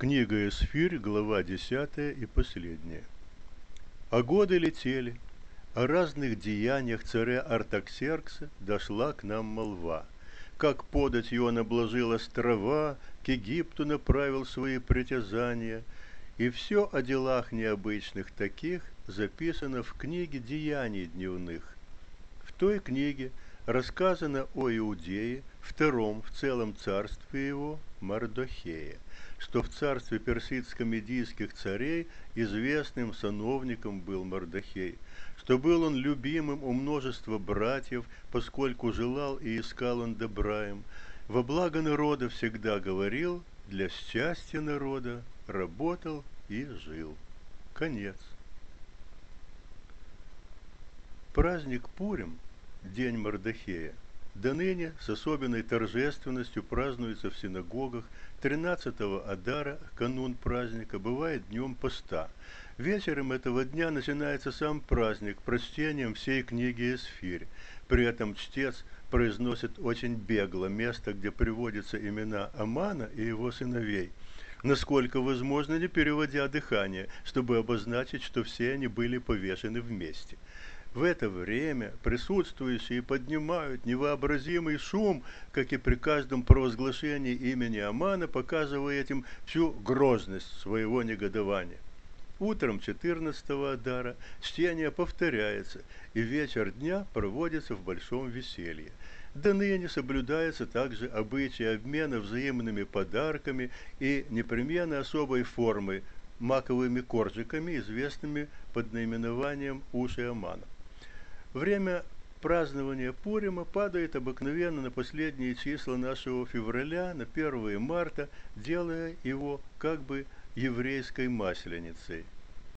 Книга Эсфирь, глава 10 и последняя. А годы летели, о разных деяниях царя Артаксеркса дошла к нам молва. Как податью он обложил острова, к Египту направил свои притязания, и все о делах необычных таких записано в книге деяний дневных. В той книге рассказано о Иудее, втором в целом царстве его, Мардохее, что в царстве персидско-медийских царей известным сановником был Мардохей, что был он любимым у множества братьев, поскольку желал и искал он добра им, во благо народа всегда говорил, для счастья народа работал и жил. Конец. Праздник Пурим, день Мардохея, до ныне с особенной торжественностью празднуется в синагогах. 13-го Адара, канун праздника, бывает днем поста. Вечером этого дня начинается сам праздник прочтением всей книги Эсфирь. При этом чтец произносит очень бегло место, где приводятся имена Амана и его сыновей, насколько возможно, не переводя дыхание, чтобы обозначить, что все они были повешены вместе. В это время присутствующие поднимают невообразимый шум, как и при каждом провозглашении имени Амана, показывая этим всю грозность своего негодования. Утром 14-го Адара чтение повторяется, и вечер дня проводится в большом веселье. До ныне соблюдается также обычай обмена взаимными подарками и непременно особой формой маковыми коржиками, известными под наименованием уши Амана. Время празднования Пурима падает обыкновенно на последние числа нашего февраля, на 1 марта, делая его как бы еврейской масленицей.